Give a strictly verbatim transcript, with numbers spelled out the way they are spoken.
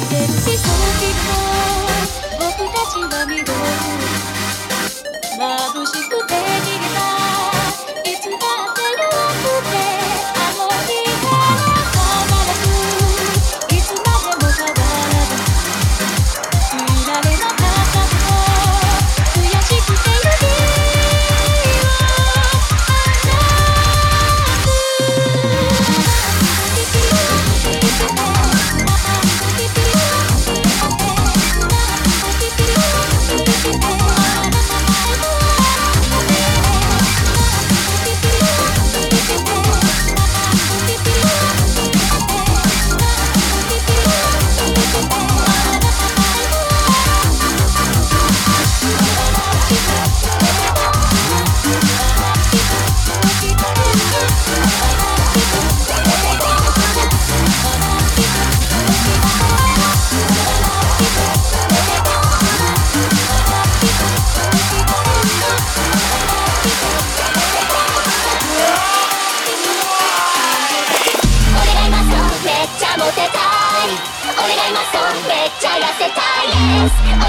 しそうきっと僕たちは緑眩しくて逃げたいつだって弱くてあの日から必ずいつまでも変わらずいられなかったと悔しくて指を離めっちゃ痩せたいです